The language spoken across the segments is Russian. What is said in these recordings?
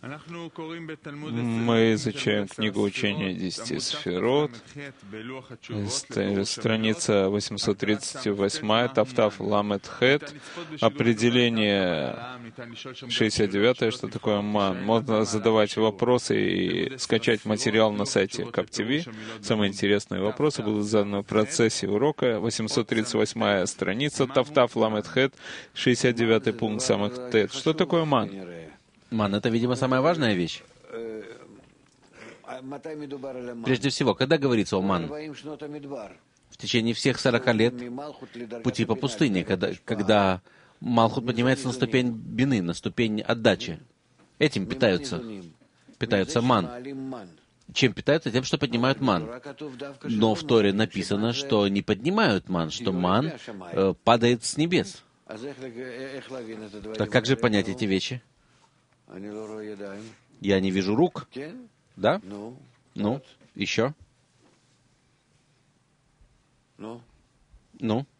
Мы изучаем книгу учения 10 сферот, страница 838, Тафтав Ламет Хет, определение 69, что такое ман. Можно задавать вопросы и скачать материал на сайте КапТВ. Самые интересные вопросы будут заданы в процессе урока. 838 страница, Тафтав Ламет Хет, 69 пункт самых Тет. Что такое ман? Ман — это, видимо, самая важная вещь. Прежде всего, когда говорится о ман? В течение всех 40 лет пути по пустыне, когда Малхут поднимается на ступень бины, на ступень отдачи. Этим питаются ман. Чем питаются? Тем, что поднимают ман. Но в Торе написано, что не поднимают ман, что ман падает с небес. Так как же понять эти вещи? Я не вижу рук. Да? Ну? Еще? Ну?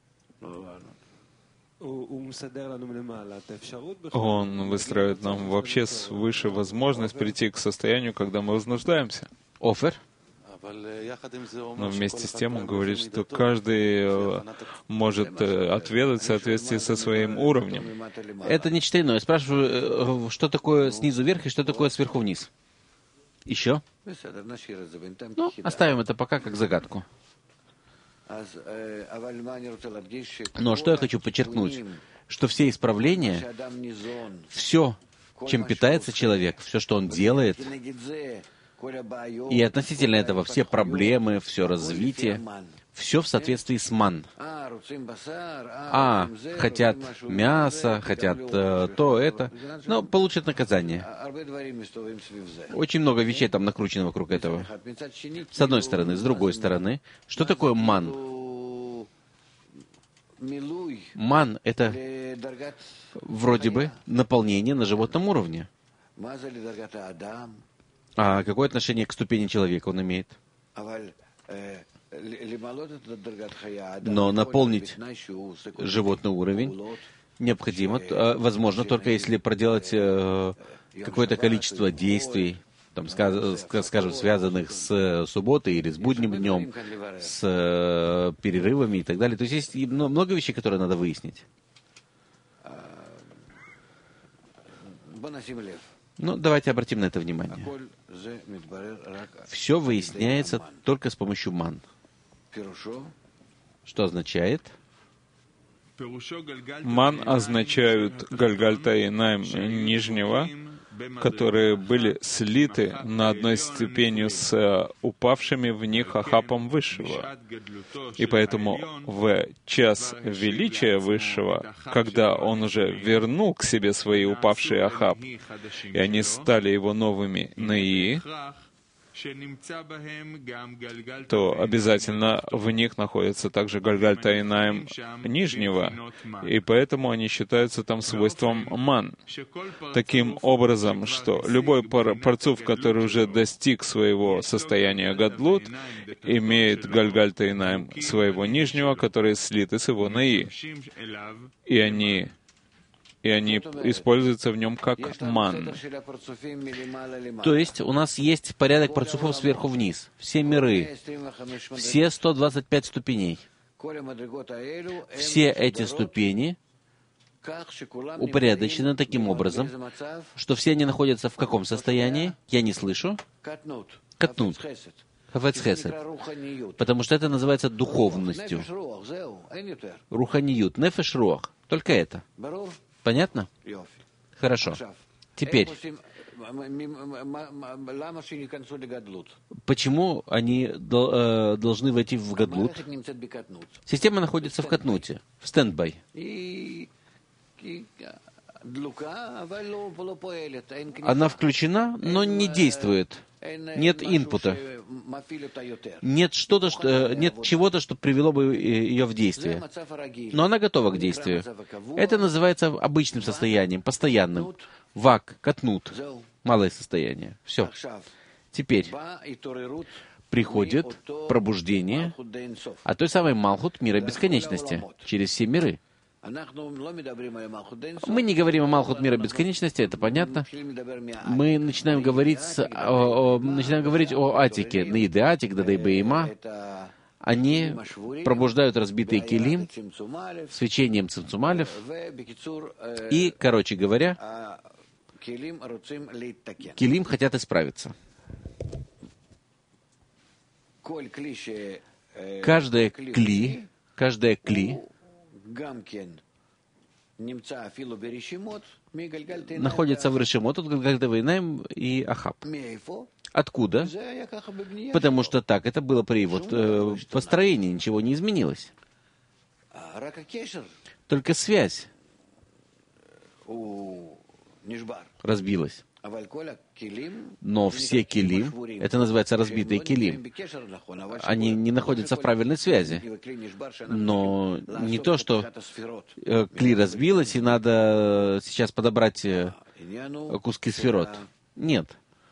Он выстраивает нам вообще свыше возможность прийти к состоянию, когда мы нуждаемся. Офер? Но вместе с тем он говорит, что каждый может отведать в соответствии со своим уровнем. Это нечто иное. Я спрашиваю, что такое снизу вверх и что такое сверху вниз? Еще? Ну, оставим это пока как загадку. Но что я хочу подчеркнуть, что все исправления, все, чем питается человек, все, что он делает, и относительно этого все проблемы, все развитие, все в соответствии с ман. Хотят мясо, хотят это, но получат наказание. Очень много вещей там накручено вокруг этого. С одной стороны. С другой стороны, что такое ман? Ман — это вроде бы наполнение на животном уровне. А какое отношение к ступени человека он имеет? Но наполнить животный уровень необходимо, возможно, только если проделать какое-то количество действий, там, скажем, связанных с субботой или с будним днем, с перерывами и так далее. То есть есть много вещей, которые надо выяснить. Ну, давайте обратим на это внимание. Все выясняется только с помощью ман. Что означает? Ман означают Гальгальта и Найм нижнего, которые были слиты на одной ступени с упавшими в них Ахапом Высшего. И поэтому в час величия Высшего, когда он уже вернул к себе свои упавшие Ахап, и они стали его новыми Неи, то обязательно в них находится также Гальгальта и Найм нижнего, и поэтому они считаются там свойством ман. Таким образом, что любой парцуф, который уже достиг своего состояния гадлут, имеет Гальгальта и Найм своего нижнего, которые слиты с его наи. И они используются в нем как ман. То есть у нас есть порядок парцуфов сверху вниз, все миры, все 125 ступеней. Все эти ступени упорядочены таким образом, что все они находятся в каком состоянии? Я не слышу. Катнут. Хафец хесед. Потому что это называется духовностью. Руханиют. Нефеш руах. Только это. Понятно? Хорошо. Теперь, почему они должны войти в гадлут? Система находится в катнуте, в стендбай. Она включена, но не действует. Нет инпута. Нет чего-то, что привело бы ее в действие. Но она готова к действию. Это называется обычным состоянием, постоянным. Вак, катнут. Малое состояние. Все. Теперь приходит пробуждение от той самой Малхут мира бесконечности через все миры. Мы не говорим о Малхут мира бесконечности, это понятно. Мы начинаем говорить о Атике. Наиды Атик, Дадей Бейма. Они пробуждают разбитые килим свечением Цимцум-алеф. И, короче говоря, килим хотят исправиться. Каждое кли находится в решемот от Гальгальта Вейнаим и Ахаб. Откуда? Потому что так это было при его построении, ничего не изменилось. Только связь разбилась. Но все килим, это называется разбитые килим, они не находятся в правильной связи. Но не то, что кли разбилась, и надо сейчас подобрать куски сферот. Нет.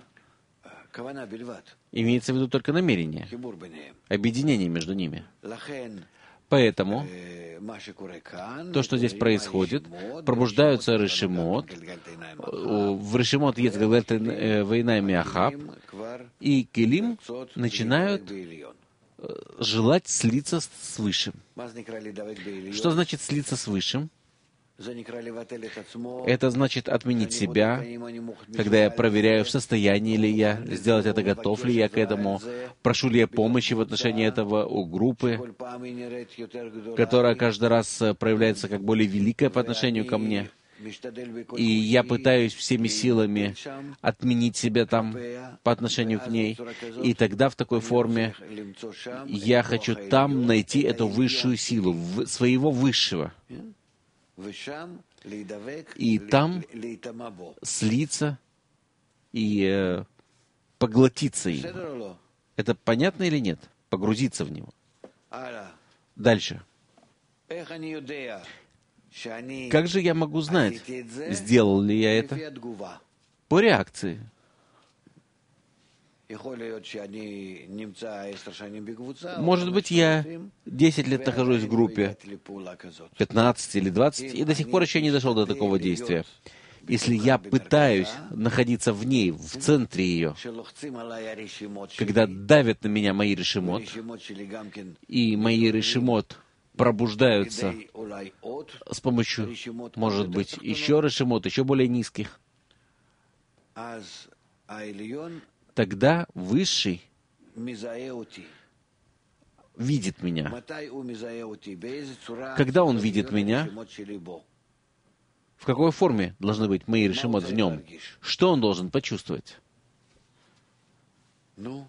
Имеется в виду только намерение, объединение между ними. Поэтому то, что здесь происходит, пробуждаются решемот. В решемот есть Гальгальт Вейнаим и Ахаб, и килим начинают желать слиться с Высшим. Что значит слиться с Высшим? Это значит отменить себя, когда я проверяю, в состоянии ли я сделать это, готов ли я к этому, прошу ли я помощи в отношении этого у группы, которая каждый раз проявляется как более великая по отношению ко мне. И я пытаюсь всеми силами отменить себя там по отношению к ней. И тогда в такой форме я хочу там найти эту высшую силу, своего Высшего. И там слиться и поглотиться им. Это понятно или нет? Погрузиться в него. Дальше. Как же я могу знать, сделал ли я это? По реакции. Может быть, я 10 лет нахожусь в группе, 15 или 20, и до сих пор еще не дошел до такого действия. Если я пытаюсь находиться в ней, в центре ее, когда давят на меня мои решемот, и мои решемот пробуждаются с помощью, может быть, еще решемот, еще более низких, тогда Высший видит меня. Когда Он видит меня, в какой форме должны быть мои решемот в нем? Что Он должен почувствовать? Ну?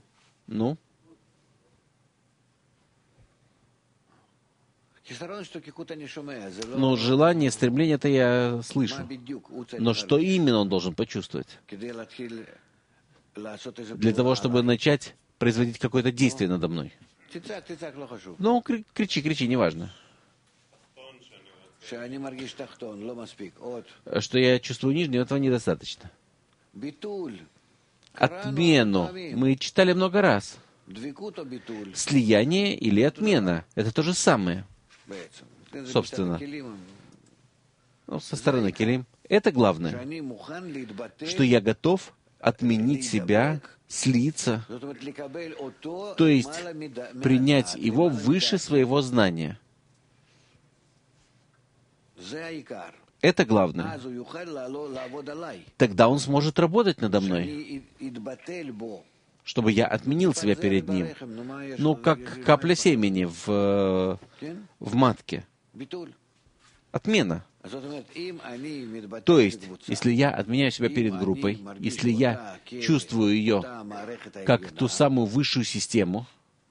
Но желание, стремление это я слышу. Но что именно Он должен почувствовать? Для того, чтобы начать производить какое-то действие надо мной. Ну, кричи, неважно. Что я чувствую нижнее, этого недостаточно. Отмену мы читали много раз. Слияние или отмена — это то же самое. Собственно. Со стороны килим. Это главное. Что я готов отменить себя, слиться, то есть принять его выше своего знания. Это главное. Тогда он сможет работать надо мной, чтобы я отменил себя перед ним. Ну, как капля семени в матке. Отмена. То есть, если я отменяю себя перед группой, если я чувствую ее как ту самую высшую систему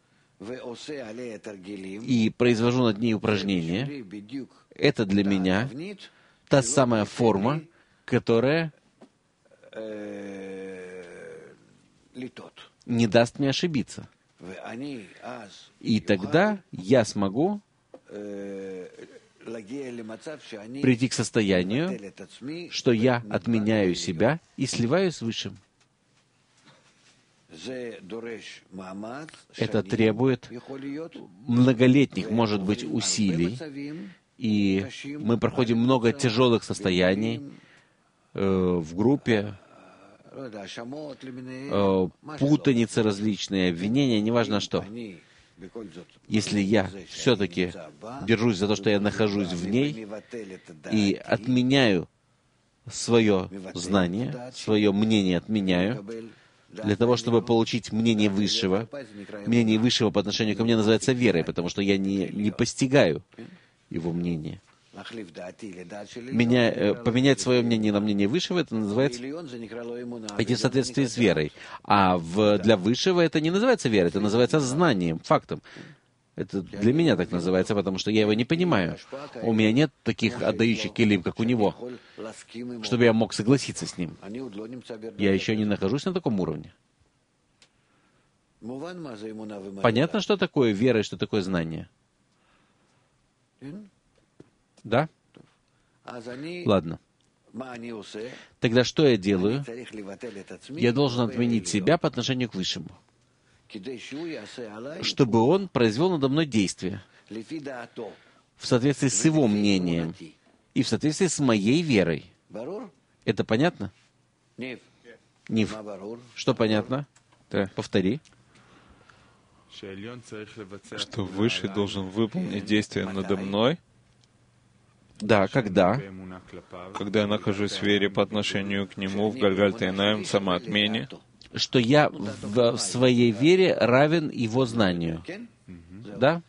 и произвожу над ней упражнения, это для меня та самая форма, которая не даст мне ошибиться. И тогда я смогу прийти к состоянию, что я отменяю себя и сливаюсь с Высшим. Это требует многолетних, может быть, усилий И мы проходим много тяжелых состояний в группе, путаницы различные, обвинения, неважно что. Если я все-таки держусь за то, что я нахожусь в ней, и отменяю свое знание, свое мнение отменяю, для того, чтобы получить мнение Высшего по отношению ко мне называется верой, потому что я не постигаю его мнение. Поменять свое мнение на мнение Высшего, это называется идти в соответствии с верой. А для Высшего это не называется верой, это называется знанием, фактом. Это для меня так называется, потому что я его не понимаю. У меня нет таких отдающих келим, как у него, чтобы я мог согласиться с ним. Я еще не нахожусь на таком уровне. Понятно, что такое вера и что такое знание? Да? Ладно. Тогда что я делаю? Я должен отменить себя по отношению к Высшему, чтобы он произвел надо мной действие в соответствии с его мнением и в соответствии с моей верой. Это понятно? Нив, что понятно? Повтори. Что Высший должен выполнить действие надо мной. Да, когда? Когда я нахожусь в вере по отношению к Нему, в Гальгаль-Тайнаим, в самоотмене. Что я в своей вере равен Его знанию. Да?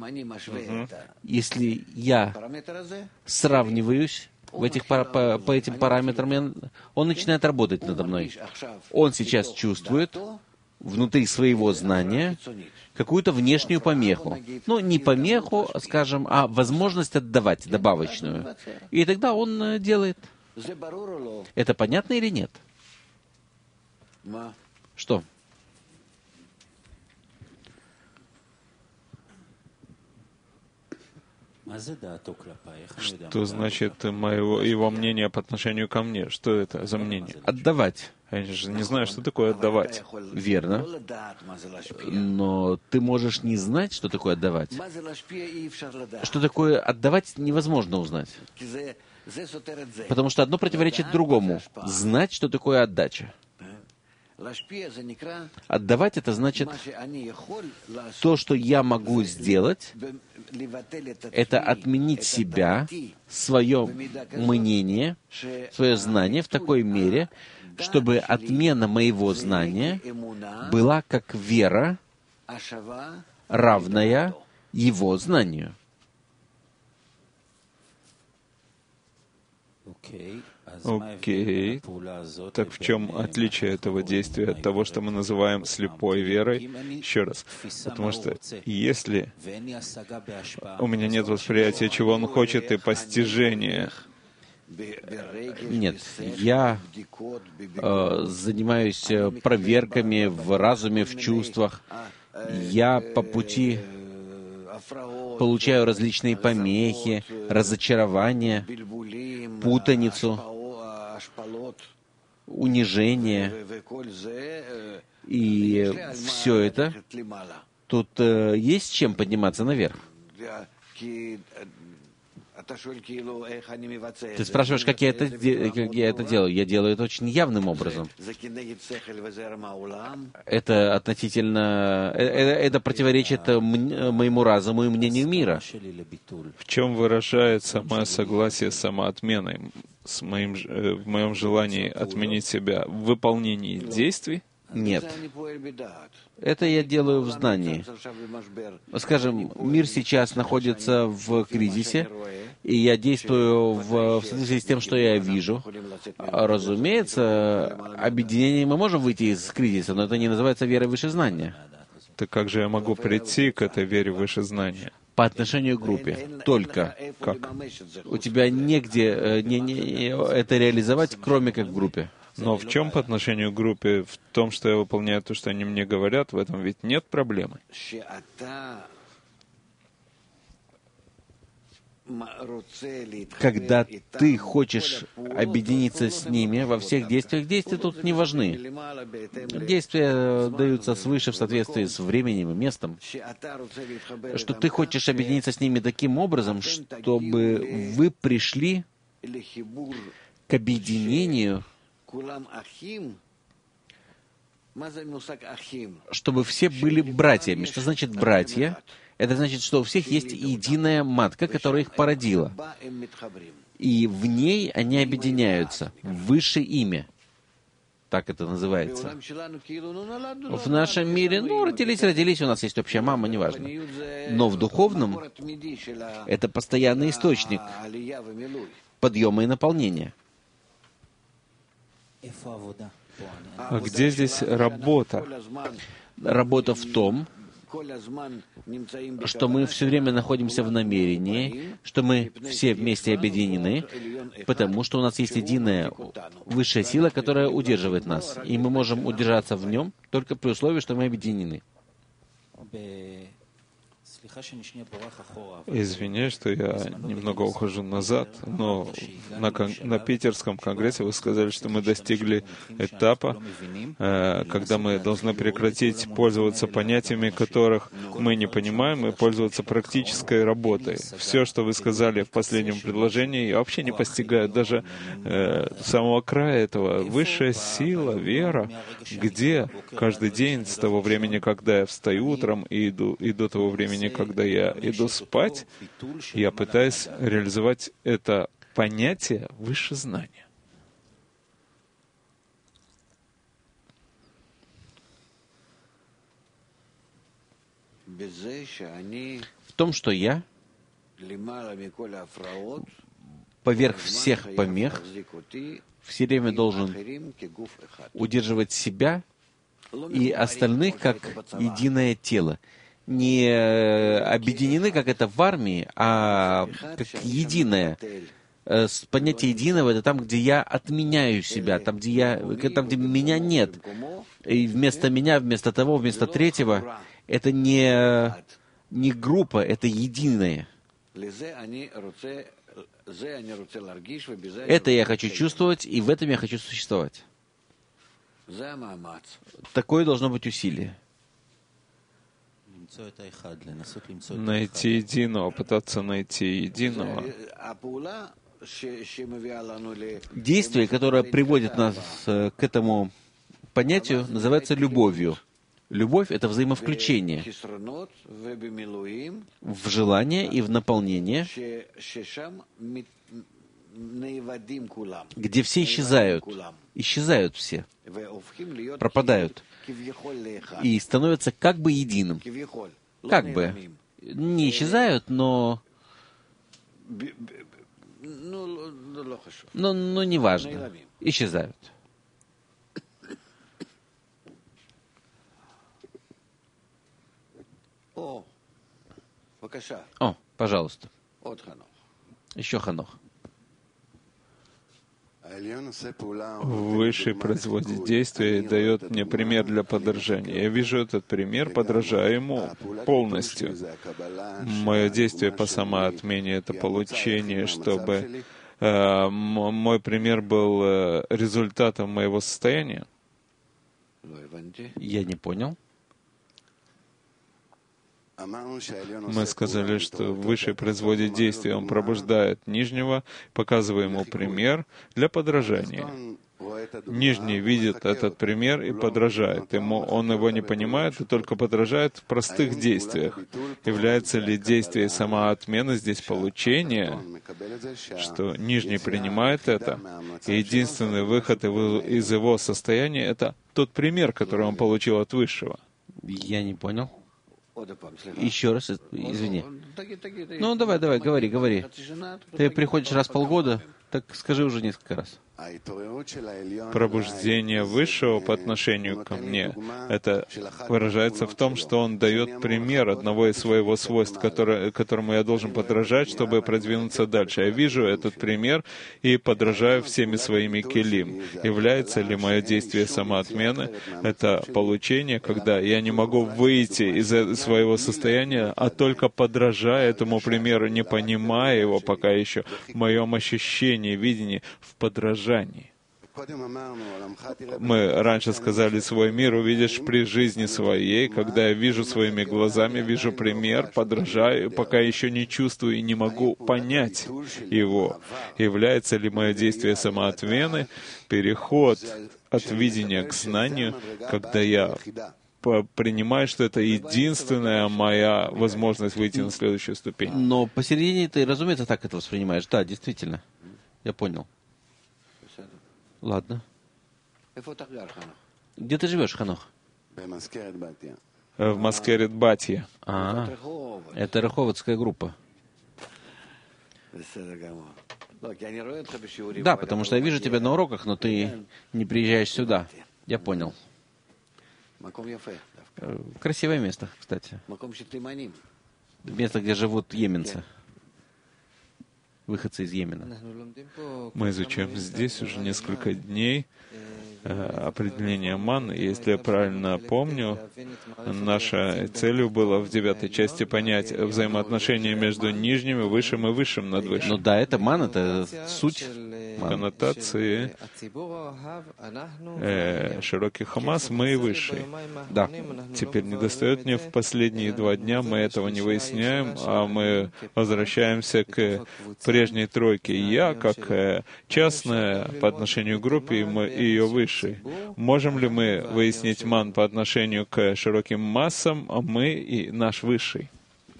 Если я сравниваюсь по этим параметрам, он начинает работать надо мной. Он сейчас чувствует внутри своего знания какую-то внешнюю помеху. Ну, не помеху, скажем, а возможность отдавать, добавочную. И тогда он делает. Это понятно или нет? Что? Что значит его мнение по отношению ко мне? Что это за мнение? Отдавать. Я же не знаю, что такое отдавать. Верно. Но ты можешь не знать, что такое отдавать. Что такое отдавать, невозможно узнать. Потому что одно противоречит другому. Знать, что такое отдача. Отдавать — это значит то, что я могу сделать, это отменить себя, свое мнение, свое знание в такой мере, чтобы отмена моего знания была как вера, равная его знанию. Окей. Так в чем отличие этого действия от того, что мы называем слепой верой? Еще раз. Потому что если у меня нет восприятия, чего он хочет, и постижения, нет, я занимаюсь проверками в разуме, в чувствах. Я по пути получаю различные помехи, разочарования, путаницу, унижение. И все это, тут есть чем подниматься наверх. Ты спрашиваешь, как я это делаю? Я делаю это очень явным образом. Это относительно... Это противоречит моему разуму и мнению мира. В чем выражается мое согласие с самоотменой, в моем желании отменить себя в выполнении действий? Нет. Это я делаю в знании. Скажем, мир сейчас находится в кризисе, и я действую в соответствии с тем, что я вижу. Разумеется, объединением мы можем выйти из кризиса, но это не называется верой выше знания. Так как же я могу прийти к этой вере выше знания? По отношению к группе. Только. Как? У тебя негде это реализовать, кроме как в группе. Но в чем по отношению к группе? В том, что я выполняю то, что они мне говорят, в этом ведь нет проблемы. когда ты хочешь объединиться с ними во всех действиях, действия тут не важны. Действия даются свыше в соответствии с временем и местом. Что ты хочешь объединиться с ними таким образом, чтобы вы пришли к объединению, чтобы все были братьями. Что значит братья? Это значит, что у всех есть единая матка, которая их породила. И в ней они объединяются. Высшее имя. Так это называется. В нашем мире, родились, у нас есть общая мама, неважно. Но в духовном это постоянный источник подъема и наполнения. А где здесь работа? Работа в том, что мы все время находимся в намерении, что мы все вместе объединены, потому что у нас есть единая высшая сила, которая удерживает нас. И мы можем удержаться в нем только при условии, что мы объединены. Извиняюсь, что я немного ухожу назад, но на Питерском конгрессе вы сказали, что мы достигли этапа, когда мы должны прекратить пользоваться понятиями, которых мы не понимаем, и пользоваться практической работой. Все, что вы сказали в последнем предложении, я вообще не постигаю даже самого края этого. Высшая сила, вера, где каждый день с того времени, когда я встаю утром и до того времени, когда я иду спать, я пытаюсь реализовать это понятие выше знания. В том, что я поверх всех помех все время должен удерживать себя и остальных как единое тело. Не объединены, как это в армии, а как единое. Понятие единого — это там, где я отменяю себя, там, где меня нет. И вместо меня, вместо того, вместо третьего, это не группа, это единое. Это я хочу чувствовать, и в этом я хочу существовать. Такое должно быть усилие. Найти единого, пытаться найти единого. Действие, которое приводит нас к этому понятию, называется любовью. Любовь — это взаимовключение в желание и в наполнение, где все исчезают все, пропадают и становятся как бы единым. Как бы. Не исчезают, но неважно. Исчезают. О, пожалуйста. Еще Ханох. Высший производит действие и дает мне пример для подражания. Я вижу этот пример, подражаю ему полностью. Мое действие по самоотмене — это получение, чтобы мой пример был результатом моего состояния. Я не понял. Мы сказали, что Высший производит действие, он пробуждает Нижнего, показывая ему пример для подражания. Нижний видит этот пример и подражает. Он его не понимает и только подражает в простых действиях. Является ли действие самоотмены здесь получение, что Нижний принимает это, и единственный выход из его состояния — это тот пример, который он получил от Высшего? Я не понял. Еще раз, извини. Давай, говори. Ты приходишь раз в полгода, так скажи уже несколько раз. Пробуждение Высшего по отношению ко мне, это выражается в том, что Он дает пример одного из своего свойств, которому я должен подражать, чтобы продвинуться дальше. Я вижу этот пример и подражаю всеми своими келим. Является ли мое действие самоотмены? Это получение, когда я не могу выйти из своего состояния, а только подражая этому примеру, не понимая его пока еще, в моем ощущении, видении, в подражании. Мы раньше сказали, свой мир увидишь при жизни своей, когда я вижу своими глазами, вижу пример, подражаю, пока еще не чувствую и не могу понять его. Является ли мое действие самоотмены, переход от видения к знанию, когда я принимаю, что это единственная моя возможность выйти на следующую ступень. Но посередине ты, разумеется, так это воспринимаешь. Да, действительно. Я понял. Ладно. Где ты живешь, Ханох? В Маскерет Батья. Это Раховатская группа. Да, потому что я вижу тебя на уроках, но ты не приезжаешь сюда. Я понял. Красивое место, кстати. Место, где живут йеменцы. Выходцы из Йемена. Мы изучаем здесь уже несколько дней определение ман. Если я правильно помню, нашей целью было в 9 части понять взаимоотношения между нижним и высшим над высшим. Ну да, это ман, это суть коннотации широкий Хамас, мы и высший. Да. Теперь недостает мне в последние 2 дня, мы этого не выясняем, а мы возвращаемся к прежней тройке. Я, как частная по отношению к группе, и ее высший. Можем ли мы выяснить ман по отношению к широким массам, а мы и наш высший?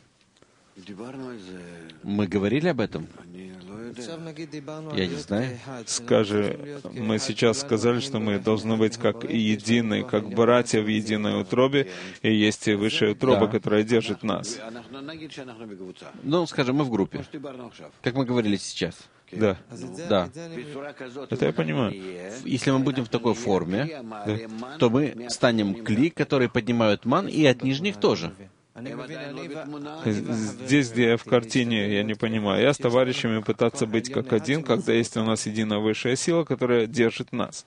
Мы говорили об этом? Я не знаю. Мы сейчас сказали, что мы должны быть как единые, как братья в единой утробе, и есть и высшая утроба, которая держит нас. Ну, скажем, мы в группе, как мы говорили сейчас. Да. Да. Это я понимаю. Если мы будем в такой форме, то мы станем кли, которые поднимают ман, и от нижних тоже. Здесь, где я в картине, я не понимаю. Я с товарищами пытаться быть как один, когда есть у нас единая высшая сила, которая держит нас.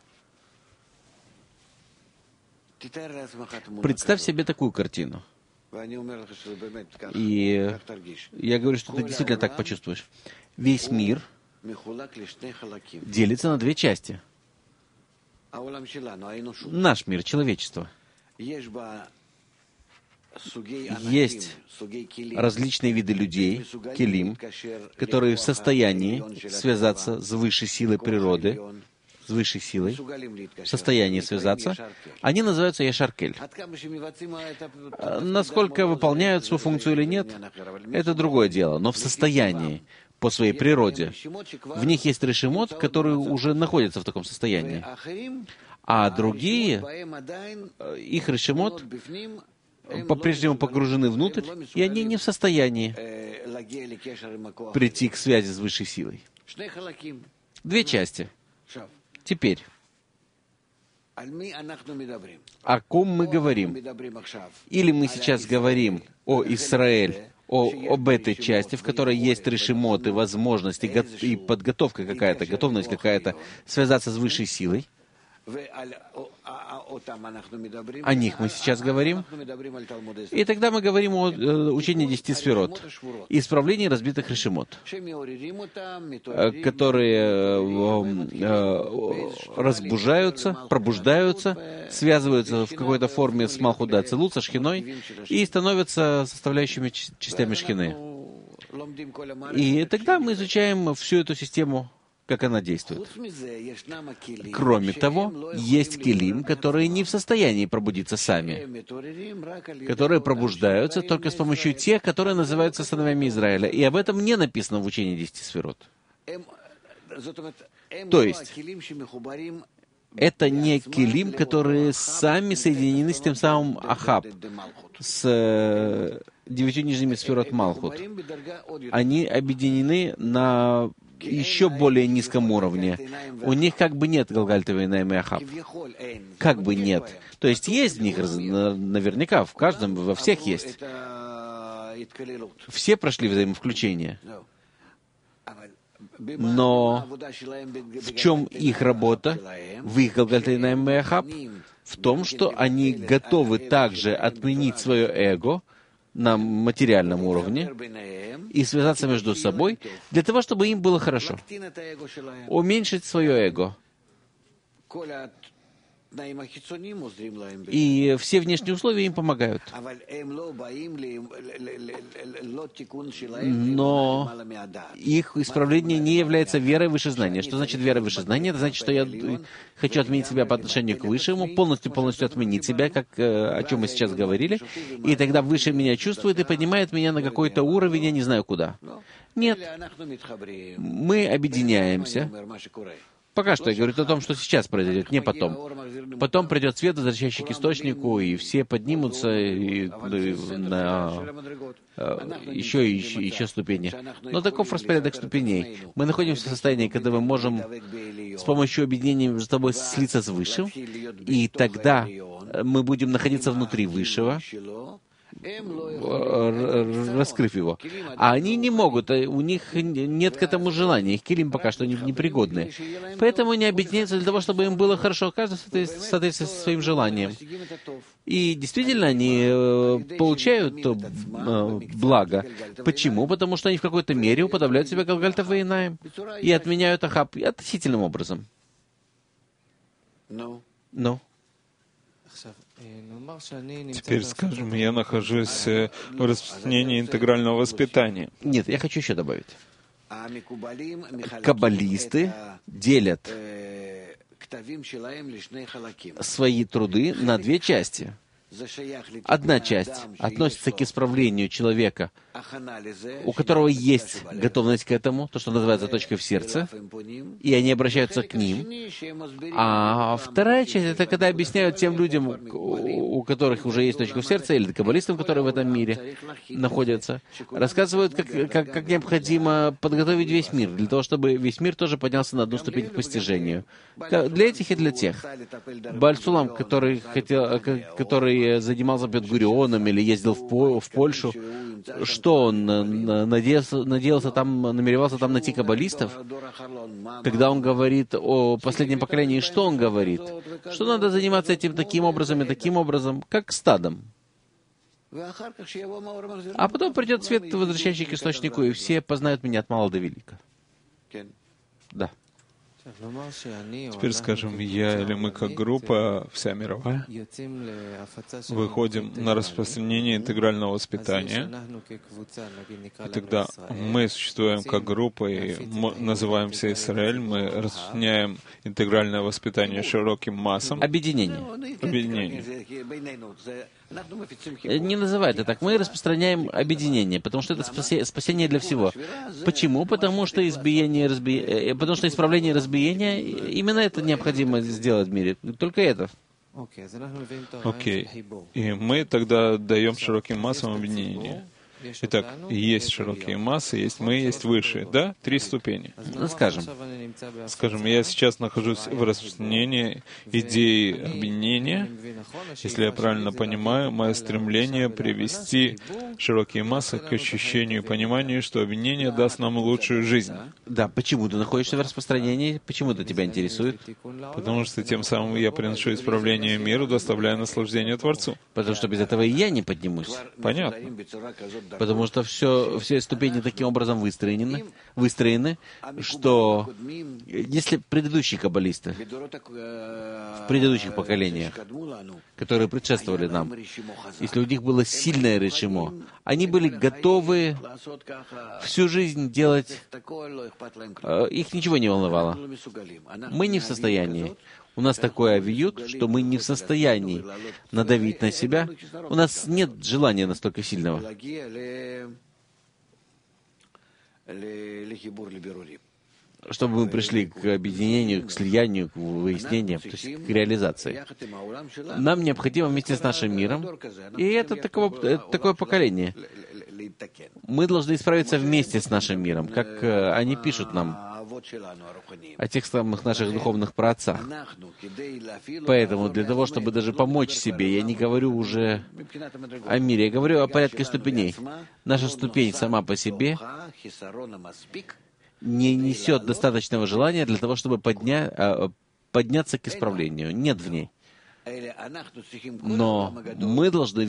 Представь себе такую картину. И я говорю, что ты действительно так почувствуешь. Весь мир делится на 2 части. Наш мир, человечество. Есть различные виды людей, келим, которые в состоянии связаться с высшей силой природы, с высшей силой, в состоянии связаться. Они называются Яшаркель. Насколько выполняют свою функцию или нет, это другое дело, но в состоянии, по своей природе. В них есть решимот, которые уже находятся в таком состоянии. А другие, их решимот по-прежнему погружены внутрь, и они не в состоянии прийти к связи с высшей силой. 2 части. Теперь, о ком мы говорим? Или мы сейчас говорим о Израиле, об этой части, в которой есть решимоты, возможности и подготовка какая-то, готовность какая-то связаться с высшей силой. О них мы сейчас говорим. И тогда мы говорим о учении 10 сферот, исправлении разбитых решимот, которые разбужаются, пробуждаются, связываются в какой-то форме с Малхут Ацилут, со Шхиной, и становятся составляющими частями Шхины. И тогда мы изучаем всю эту систему, как она действует. Кроме того, есть келим, которые не в состоянии пробудиться сами, которые пробуждаются только с помощью тех, которые называются сыновьями Израиля. И об этом не написано в учении 10 сферот. То есть, это не келим, которые сами соединены с тем самым Ахаб, с 9 нижними сферот Малхут. Они объединены на еще более низком уровне. У них как бы нет Галгальта Вейнаим и Ахаб. Как бы нет. То есть есть в них, наверняка, в каждом, во всех есть. Все прошли взаимовключение. Но в чем их работа, в их Галгальта Вейнаим и Ахаб? В том, что они готовы также отменить свое эго на материальном уровне и связаться между собой для того, чтобы им было хорошо. Уменьшить свое эго. И все внешние условия им помогают. Но их исправление не является верой выше знания. Что значит вера выше знания? Это значит, что я хочу отменить себя по отношению к высшему, полностью отменить себя, как о чем мы сейчас говорили, и тогда выше меня чувствует и поднимает меня на какой-то уровень, я не знаю куда. Нет. Мы объединяемся. Пока что я говорю о том, что сейчас произойдет, не потом. Потом придет свет, возвращающий к источнику, и все поднимутся на еще ступени. Но таков распорядок ступеней. Мы находимся в состоянии, когда мы можем с помощью объединения между собой слиться с Высшим, и тогда мы будем находиться внутри Высшего, раскрыв его. А они не могут, у них нет к этому желания, их килим пока что непригодны. Поэтому они объединяются для того, чтобы им было хорошо, каждый в соответствии со своим желанием. И действительно, они получают благо. Почему? Потому что они в какой-то мере уподобляют себя Галгальта Вейнаим и отменяют Ахаб относительным образом. Но. Теперь, скажем, я нахожусь в распространении интегрального воспитания. Нет, я хочу еще добавить. Каббалисты делят свои труды на две части. Одна часть относится к исправлению человека, у которого есть готовность к этому, то, что называется точкой в сердце, и они обращаются к ним. А вторая часть — это когда объясняют тем людям, у которых уже есть точка в сердце, или каббалистам, которые в этом мире находятся, рассказывают, как необходимо подготовить весь мир, для того, чтобы весь мир тоже поднялся на одну ступень к постижению. Для этих и для тех. Бааль Сулам, который занимался Бен-Гурионом или ездил в Польшу, что он надеялся там, намеревался там найти каббалистов? Когда он говорит о последнем поколении, что он говорит? Что надо заниматься этим таким образом и таким образом, как стадом. А потом придет свет, возвращающий к источнику, и все познают меня от мала до велика. Да. Теперь, скажем, я или мы как группа, вся мировая, выходим на распространение интегрального воспитания, и тогда мы существуем как группа, и мы называемся Израиль, мы распространяем интегральное воспитание широким массам. Объединение. Не называй это так. Мы распространяем объединение, потому что это спасение для всего. Почему? Потому что исправление и разбиение, именно это необходимо сделать в мире. Только это. Окей. И мы тогда даем широким массам объединение. Итак, есть широкие массы, есть мы, есть высшие. Да? 3 ступени. Скажем, я сейчас нахожусь в распространении идеи объединения. Если я правильно понимаю, мое стремление привести широкие массы к ощущению и пониманию, что объединение даст нам лучшую жизнь. Да, почему ты находишься в распространении? Почему это тебя интересует? Потому что тем самым я приношу исправление миру, доставляя наслаждение Творцу. Потому что без этого и я не поднимусь. Понятно. Потому что все ступени таким образом выстроены, что если предыдущие каббалисты в предыдущих поколениях, которые предшествовали нам, если у них было сильное решимо, они были готовы всю жизнь делать, их ничего не волновало. Мы не в состоянии. У нас такой авиют, что мы не в состоянии надавить на себя. У нас нет желания настолько сильного. Чтобы мы пришли к объединению, к слиянию, к выяснению, то есть к реализации. Нам необходимо вместе с нашим миром, и это такое поколение. Мы должны исправиться вместе с нашим миром, как они пишут нам. о тех самых наших духовных праотцах. Поэтому для того, чтобы даже помочь себе, я не говорю уже о мире, я говорю о порядке ступеней. Наша ступень сама по себе не несет достаточного желания для того, чтобы подняться к исправлению. Нет в ней. Но мы должны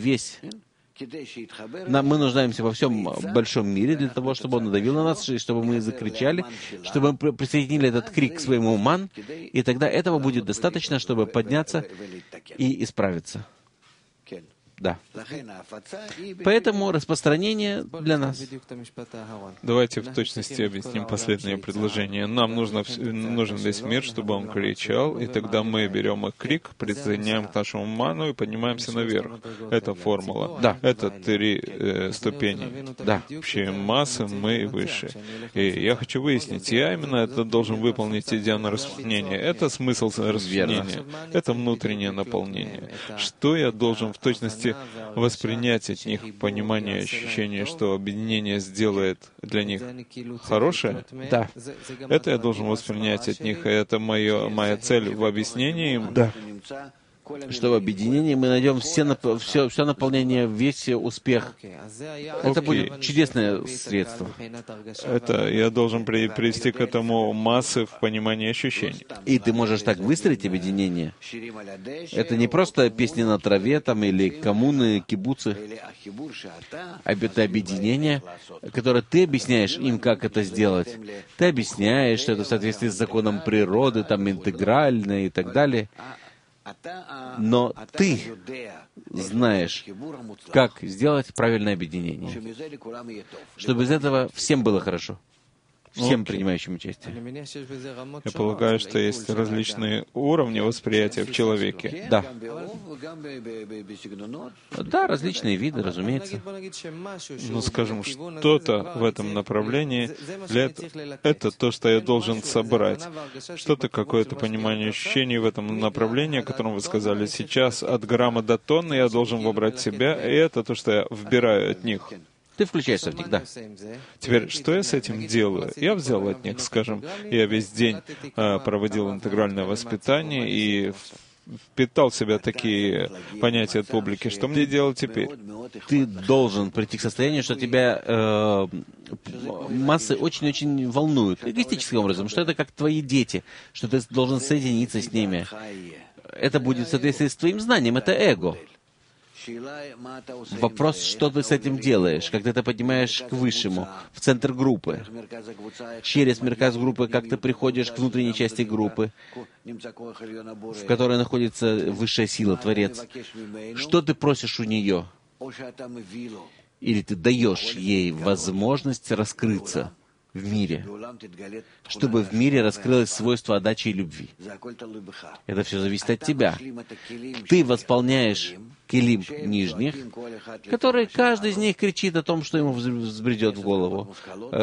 мы нуждаемся во всем большом мире для того, чтобы он надавил на нас, и чтобы мы закричали, чтобы мы присоединили этот крик к своему ман, и тогда этого будет достаточно, чтобы подняться и исправиться. Да. Поэтому распространение для нас. Давайте в точности объясним последнее предложение. Нам нужен весь мир, чтобы он кричал, и тогда мы берем их крик, присоединяем к нашему ману и поднимаемся наверх. Это формула. Да. Это 3 ступени. Да. Общие массы, мы выше. И я хочу выяснить, я именно это должен выполнить, идя на распространение. Это смысл распространения. Это внутреннее наполнение. Что я должен в точности воспринять от них, понимание, ощущение, что объединение сделает для них хорошее? Да. Это я должен воспринять от них, и это моя цель в объяснении им. Да. Что в объединении мы найдем все наполнение, весь успех. Это будет чудесное средство. Это я должен привести к этому массы в понимании ощущений. И ты можешь так выстроить объединение. Это не просто песни на траве там, или коммуны, кибуцы. Это объединение, которое ты объясняешь им, как это сделать. Ты объясняешь, что это в соответствии с законом природы, там интегрально и так далее. Но ты знаешь, как сделать правильное объединение, чтобы из этого всем было хорошо, всем принимающим участие. Я полагаю, что есть различные уровни восприятия в человеке. Да. Да, различные виды, разумеется. Ну, скажем, что-то в этом направлении, это то, что я должен собрать. Что-то, какое-то понимание ощущений в этом направлении, о котором вы сказали сейчас, от грамма до тонны я должен вобрать в себя, и это то, что я вбираю от них. Ты включаешься в них, да. Теперь, что я с этим делаю? Я взял от них, скажем, я весь день проводил интегральное воспитание и впитал в себя такие понятия от публики. Что мне делать теперь? Ты должен прийти к состоянию, что тебя массы очень-очень волнуют. Эгоистическим образом, что это как твои дети, что ты должен соединиться с ними. Это будет в соответствии с твоим знанием, это эго. Вопрос, что ты с этим делаешь, когда ты поднимаешь к высшему, в центр группы. Через мерказ группы, как ты приходишь к внутренней части группы, в которой находится высшая сила, Творец. Что ты просишь у нее? Или ты даешь ей возможность раскрыться в мире, чтобы в мире раскрылось свойство отдачи и любви. Это все зависит от тебя. Ты восполняешь келим нижних, которые каждый из них кричит о том, что ему взбредет в голову.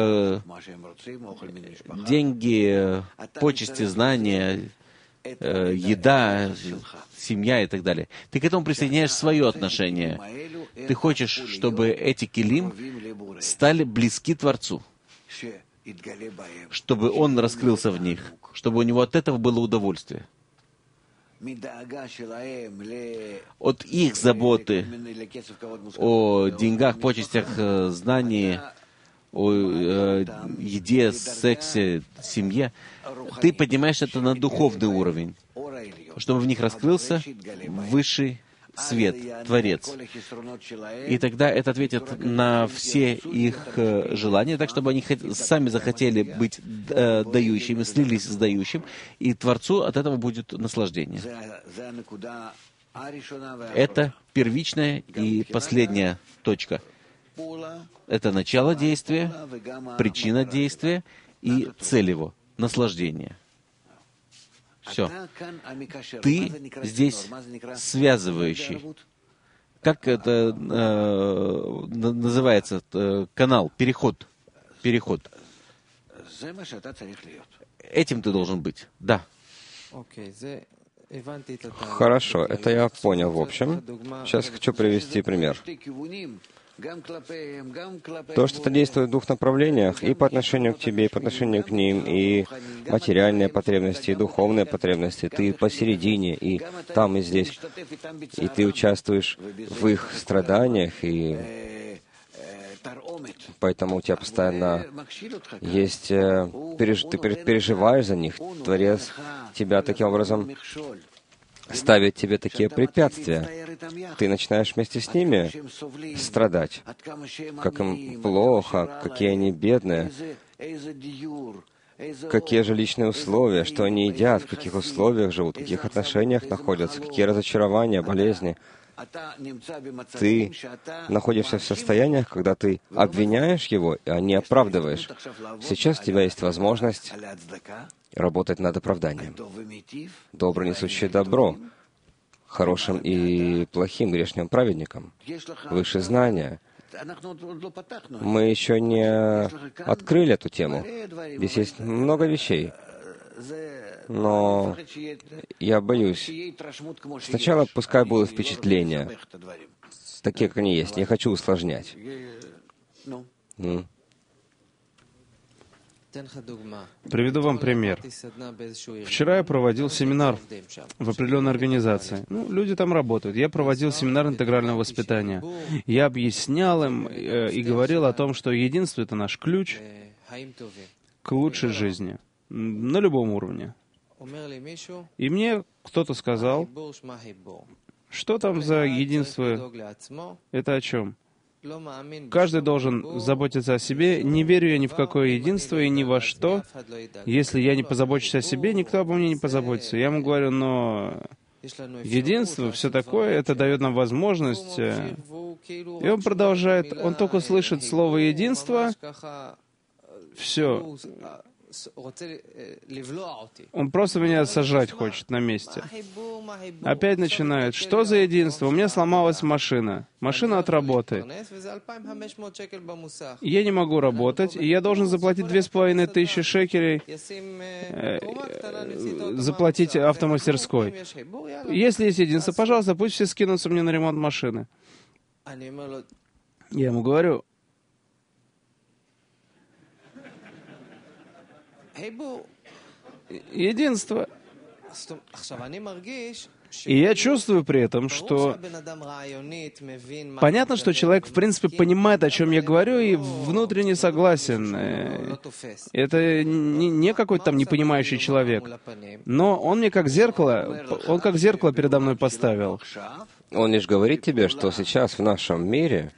Деньги, почести, знания, еда, семья и так далее. Ты к этому присоединяешь свое отношение. Ты хочешь, чтобы эти келим стали близки Творцу, чтобы Он раскрылся в них, чтобы у него от этого было удовольствие. От их заботы о деньгах, почестях, знании, о еде, сексе, семье, ты поднимаешь это на духовный уровень, чтобы в них раскрылся высший свет, Творец. И тогда это ответит на все их желания, так, чтобы они сами захотели быть дающими, слились с дающим, и Творцу от этого будет наслаждение. Это первичная и последняя точка. Это начало действия, причина действия и цель его — наслаждение. Все. Ты здесь связывающий. Как это называется? Канал, переход. Переход. Этим ты должен быть. Да. Хорошо, это я понял в общем. Сейчас хочу привести пример. То, что ты действуешь в двух направлениях, и по отношению к тебе, и по отношению к ним, и материальные потребности, и духовные потребности, ты посередине, и там, и здесь, и ты участвуешь в их страданиях, и поэтому у тебя постоянно есть, ты переживаешь за них. Творец тебя таким образом ставит тебе такие препятствия. Ты начинаешь вместе с ними страдать, как им плохо, какие они бедные, какие жилищные условия, что они едят, в каких условиях живут, в каких отношениях находятся, какие разочарования, болезни. Ты находишься в состояниях, когда ты обвиняешь его, а не оправдываешь. Сейчас у тебя есть возможность работать над оправданием. Добро несущее добро, хорошим и плохим, грешным праведникам, выше знания. Мы еще не открыли эту тему. Здесь есть много вещей. Но я боюсь. Сначала пускай будут впечатления, такие, как они есть. Не хочу усложнять. Приведу вам пример. Вчера я проводил семинар в определенной организации. Люди там работают. Я проводил семинар интегрального воспитания. Я объяснял им и говорил о том, что единство — это наш ключ к лучшей жизни на любом уровне. И мне кто-то сказал, что там за единство, это о чем? Каждый должен заботиться о себе. Не верю я ни в какое единство и ни во что. Если я не позабочусь о себе, никто обо мне не позаботится. Я ему говорю, но единство, все такое, это дает нам возможность. И он продолжает, он только слышит слово «единство», все. Он просто меня сожрать хочет на месте. Опять начинает. Что за единство? У меня сломалась машина. Машина от работы. Я не могу работать, и я должен заплатить 2500 шекелей, заплатить автомастерской. Если есть единство, пожалуйста, пусть все скинутся мне на ремонт машины. Я ему говорю, единство. И я чувствую при этом, что понятно, что человек, в принципе, понимает, о чем я говорю, и внутренне согласен. Это не какой-то там непонимающий человек. Но он мне как зеркало, он как зеркало передо мной поставил. Он лишь говорит тебе, что сейчас в нашем мире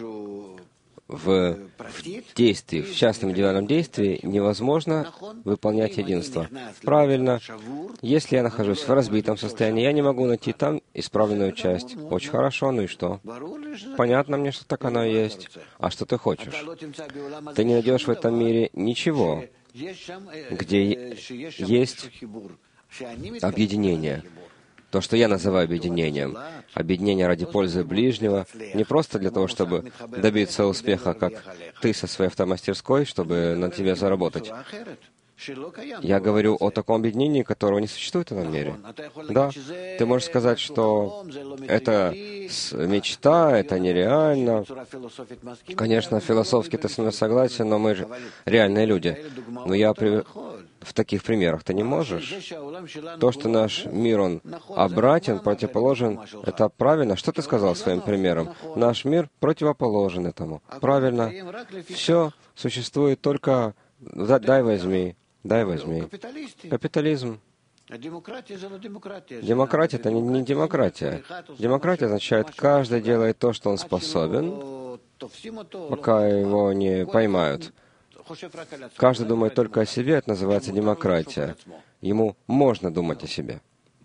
в действии, в частном индивидуальном действии невозможно выполнять единство. Правильно. Если я нахожусь в разбитом состоянии, я не могу найти там исправленную часть. Очень хорошо, ну и что? Понятно мне, что так оно и есть. А что ты хочешь? Ты не найдешь в этом мире ничего, где есть объединение. То, что я называю объединением. Объединение ради пользы ближнего, не просто для того, чтобы добиться успеха, как ты со своей автомастерской, чтобы на тебе заработать. Я говорю о таком объединении, которого не существует в этом мире. Да, ты можешь сказать, что это мечта, это нереально. Конечно, философски ты со мной согласен, но мы же реальные люди. Но я в таких примерах ты не можешь. То, что наш мир, он обратен, противоположен, это правильно. Что ты сказал своим примером? Наш мир противоположен этому. Правильно. Все существует только дай возьми. Дай возьми. Капитализм. Демократия — это не демократия. Демократия означает, каждый делает то, что он способен, пока его не поймают. Каждый думает только о себе, это называется демократия. Ему можно думать о себе.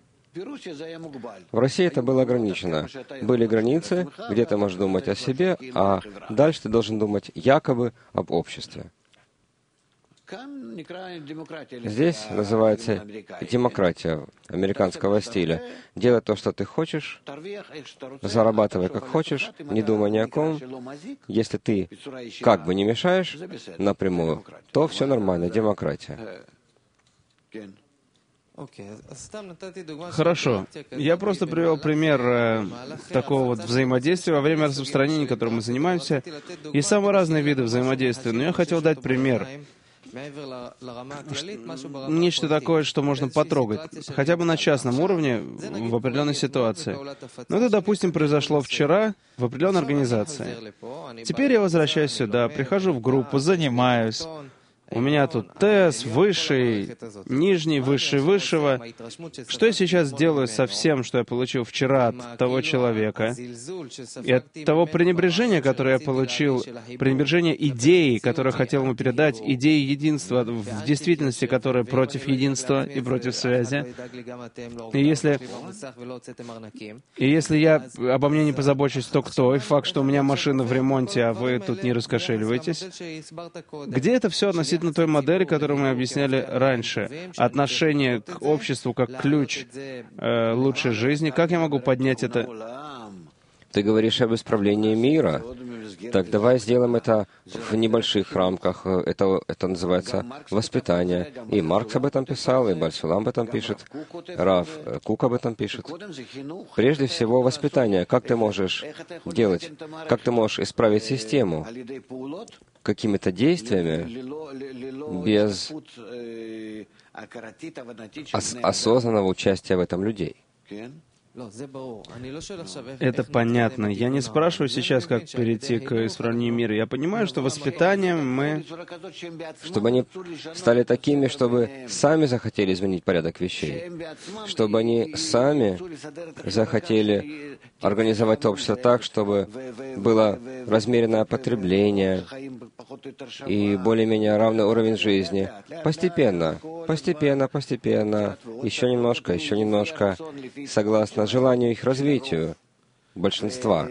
В России это было ограничено. Были границы, где ты можешь думать о себе, а дальше ты должен думать якобы об обществе. Здесь называется демократия американского стиля. Делай то, что ты хочешь, зарабатывай как хочешь, не думай ни о ком. Если ты как бы не мешаешь напрямую, то все нормально, демократия. Хорошо. Я просто привел пример такого вот взаимодействия во время распространения, которым мы занимаемся. Есть самые разные виды взаимодействия, но я хотел дать пример. Нечто такое, что можно потрогать, хотя бы на частном уровне, в определенной ситуации. Ну, это, допустим, произошло вчера в определенной организации. Теперь я возвращаюсь сюда, прихожу в группу, занимаюсь. У меня тут ТЭС, высший, нижний, высший, высшего. Что я сейчас делаю со всем, что я получил вчера от того человека, и от того пренебрежения, которое я получил, пренебрежение идеи, которую хотел ему передать, идеи единства, в действительности, которая против единства и против связи. И если я обо мне не позабочусь, то кто? И факт, что у меня машина в ремонте, а вы тут не раскошеливаетесь. Где это все относительно той модели, которую мы объясняли раньше? Отношение к обществу как ключ лучшей жизни. Как я могу поднять это? Ты говоришь об исправлении мира. Так давай сделаем это в небольших рамках. Это называется воспитание. И Маркс об этом писал, и Бальсулам об этом пишет, Рав Кук об этом пишет. Прежде всего, воспитание. Как ты можешь делать? Как ты можешь исправить систему? Какими-то действиями, без осознанного участия в этом людей. Это понятно. Я не спрашиваю сейчас, как перейти к исправлению мира. Я понимаю, что воспитанием мы... Чтобы они стали такими, чтобы сами захотели изменить порядок вещей. Чтобы они сами захотели организовать общество так, чтобы было размеренное потребление и более-менее равный уровень жизни. Постепенно, постепенно, постепенно, еще немножко, согласно желанию их развитию, большинства.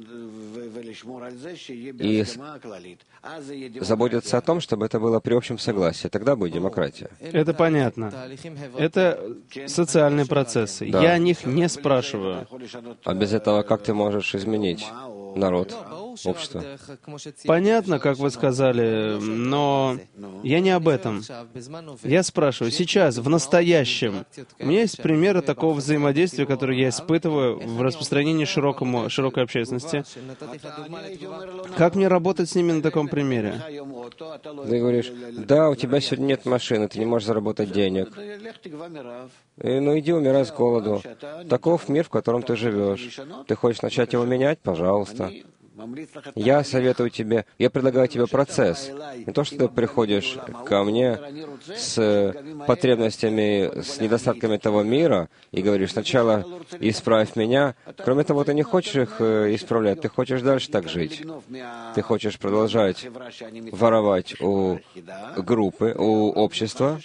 И заботиться о том, чтобы это было при общем согласии. Тогда будет демократия. Это понятно. Это социальные процессы. Да. Я о них не спрашиваю. А без этого как ты можешь изменить народ, общество? Понятно, как вы сказали, но я не об этом. Я спрашиваю, сейчас, в настоящем, у меня есть примеры такого взаимодействия, которые я испытываю в распространении широкой общественности. Как мне работать с ними на таком примере? Ты говоришь, да, у тебя сегодня нет машины, ты не можешь заработать денег. Ну иди умирай с голоду. Таков мир, в котором ты живешь. Ты хочешь начать его менять? Пожалуйста. Я советую тебе, я предлагаю тебе процесс. Не то, что ты приходишь ко мне с потребностями, с недостатками того мира и говоришь, сначала исправь меня. Кроме того, ты не хочешь их исправлять, ты хочешь дальше так жить. Ты хочешь продолжать воровать у группы, у общества,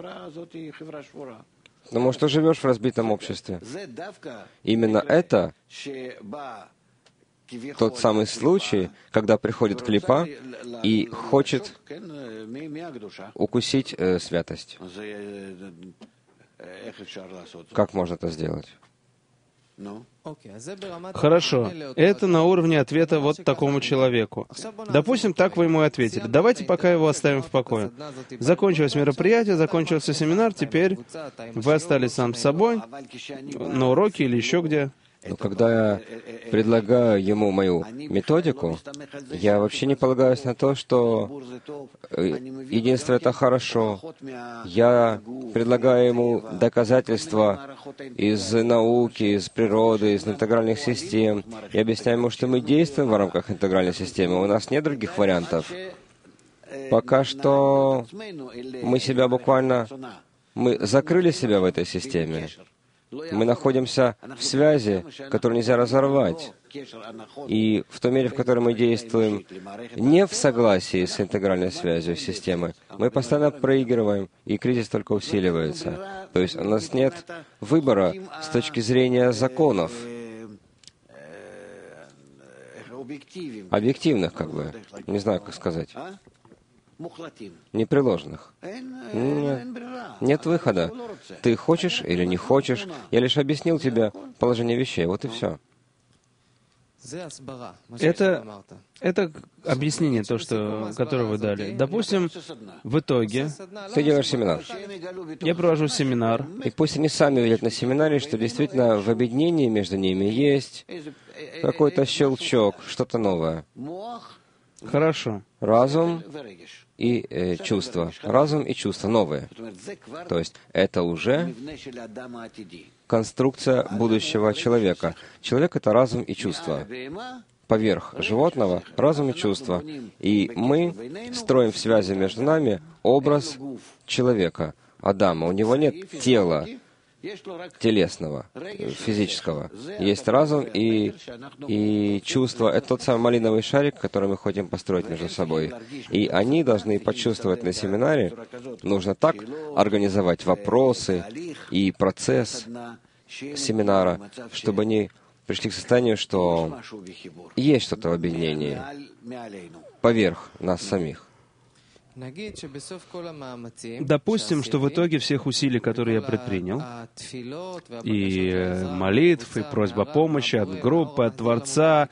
потому что живешь в разбитом обществе. Именно это тот самый случай, когда приходит клипа и хочет укусить святость. Как можно это сделать? Хорошо. Это на уровне ответа вот такому человеку. Допустим, так вы ему и ответили. Давайте пока его оставим в покое. Закончилось мероприятие, закончился семинар, теперь вы остались сам с собой, на уроке или еще где. Но когда я предлагаю ему мою методику, я вообще не полагаюсь на то, что единство — это хорошо. Я предлагаю ему доказательства из науки, из природы, из интегральных систем. Я объясняю ему, что мы действуем в рамках интегральной системы, у нас нет других вариантов. Пока что мы закрыли себя в этой системе. Мы находимся в связи, которую нельзя разорвать. И в той мере, в которой мы действуем не в согласии с интегральной связью системы, мы постоянно проигрываем, и кризис только усиливается. То есть у нас нет выбора с точки зрения законов, объективных, как бы, не знаю, как сказать, непреложных. Нет выхода. Ты хочешь или не хочешь. Я лишь объяснил тебе положение вещей. Вот и все. Это объяснение, которое вы дали. Допустим, в итоге Ты делаешь семинар. я провожу семинар. И пусть они сами увидят на семинаре, что действительно в объединении между ними есть какой-то щелчок, что-то новое. Хорошо. Разум и чувства. Разум и чувства новые. То есть это уже конструкция будущего человека. Человек — это разум и чувства. Поверх животного — разум и чувства. И мы строим в связи между нами образ человека, Адама. У него нет тела телесного, физического. Есть разум и чувство. Это тот самый малиновый шарик, который мы хотим построить между собой. И они должны почувствовать на семинаре, нужно так организовать вопросы и процесс семинара, чтобы они пришли к состоянию, что есть что-то в объединении поверх нас самих. Допустим, что в итоге всех усилий, которые я предпринял, и молитв, и просьба помощи от группы, от Творца,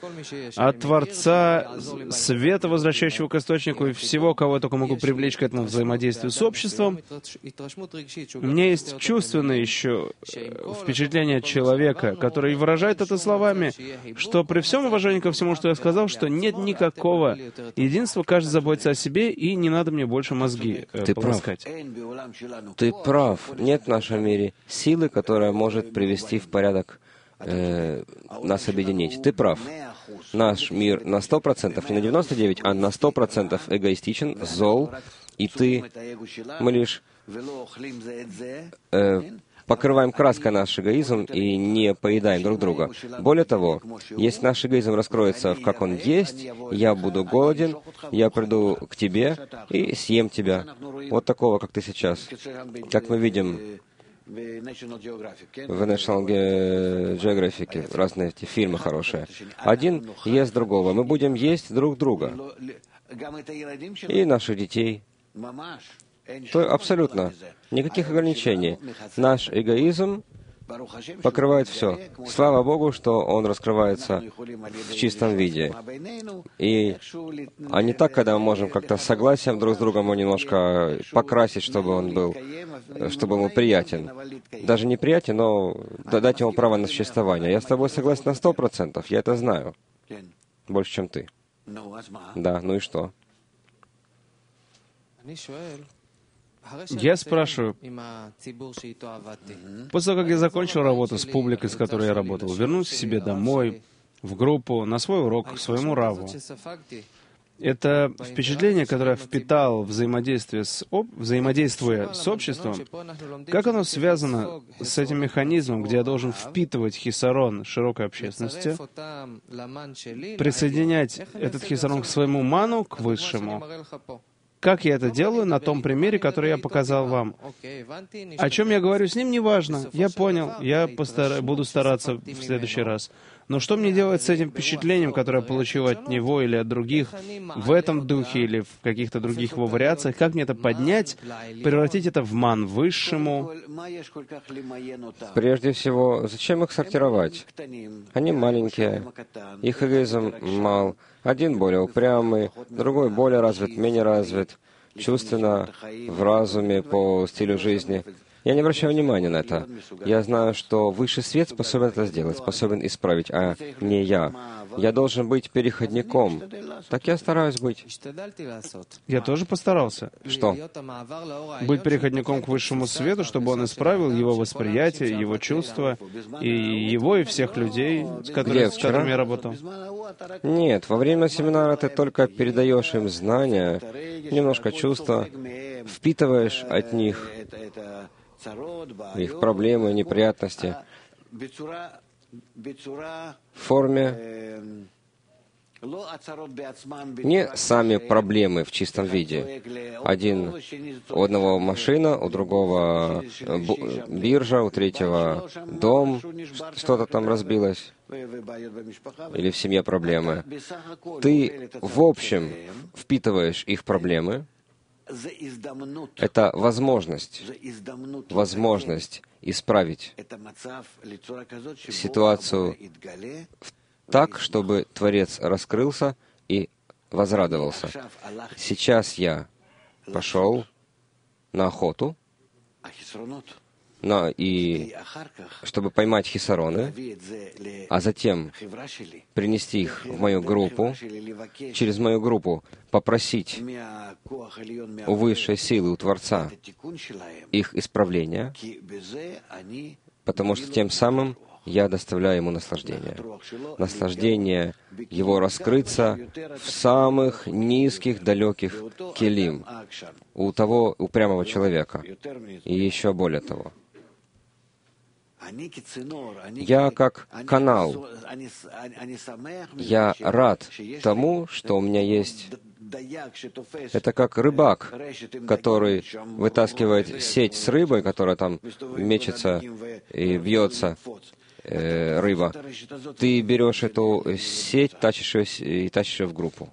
света, возвращающего к источнику, и всего, кого я только могу привлечь к этому взаимодействию с обществом, у меня есть чувственное еще впечатление человека, который выражает это словами, что при всем уважении ко всему, что я сказал, что нет никакого единства, каждый заботится о себе, и не надо мне больше мозги полоскать. Ты прав. Нет в нашем мире силы, которая может привести в порядок, нас объединить. Ты прав. Наш мир на 100%, не на 99%, а на 100% эгоистичен, зол, и мы лишь покрываем краской наш эгоизм и не поедаем друг друга. Более того, если наш эгоизм раскроется, как он есть, я буду голоден, я приду к тебе и съем тебя. Вот такого, как ты сейчас. Как мы видим в National Geographic, разные эти фильмы хорошие. Один ест другого. Мы будем есть друг друга. И наших детей. То абсолютно. Никаких ограничений. Наш эгоизм покрывает все. Слава Богу, что он раскрывается в чистом виде. А не так, когда мы можем как-то согласием друг с другом его немножко покрасить, чтобы он был приятен. Даже не приятен, но дать ему право на существование. Я с тобой согласен на 100%, я это знаю. Больше, чем ты. Да, ну и что? Я спрашиваю, после того, как я закончил работу с публикой, с которой я работал, вернусь к себе домой, в группу, на свой урок, к своему раву. Это впечатление, которое я впитал, взаимодействуя с обществом, как оно связано с этим механизмом, где я должен впитывать хисарон широкой общественности, присоединять этот хисарон к своему ману, к высшему. Как я это делаю на том примере, который я показал вам. О чем я говорю с ним, неважно. Я понял, я буду стараться в следующий раз. Но что мне делать с этим впечатлением, которое я получил от него или от других, в этом духе или в каких-то других его вариациях? Как мне это поднять, превратить это в ман высшему? Прежде всего, зачем их сортировать? Они маленькие, их эгоизм мал. Один более упрямый, другой более развит, менее развит, чувственно, в разуме, по стилю жизни. Я не обращаю внимания на это. Я знаю, что высший свет способен это сделать, способен исправить, а не я. Я должен быть переходником. Так я стараюсь быть. Я тоже постарался. Что? Быть переходником к высшему свету, чтобы он исправил его восприятие, его чувства, и его, и всех людей, с которыми я работал. Нет, во время семинара ты только передаешь им знания, немножко чувства, впитываешь от них их проблемы, неприятности в форме не сами проблемы в чистом виде. У одного машина, у другого биржа, у третьего дом, что-то там разбилось, или в семье проблемы. Ты, в общем, впитываешь их проблемы. Это возможность исправить ситуацию так, чтобы Творец раскрылся и возрадовался. Сейчас я пошел на охоту, и чтобы поймать хисароны, а затем принести их в мою группу, через мою группу попросить у высшей силы, у Творца, их исправления, потому что тем самым я доставляю ему наслаждение. Наслаждение его раскрыться в самых низких, далеких келим у того упрямого человека. И еще более того. Я как канал. Я рад тому, что у меня есть. Это как рыбак, который вытаскивает сеть с рыбой, которая там мечется и бьется, рыба. Ты берешь эту сеть, тащишь ее в группу.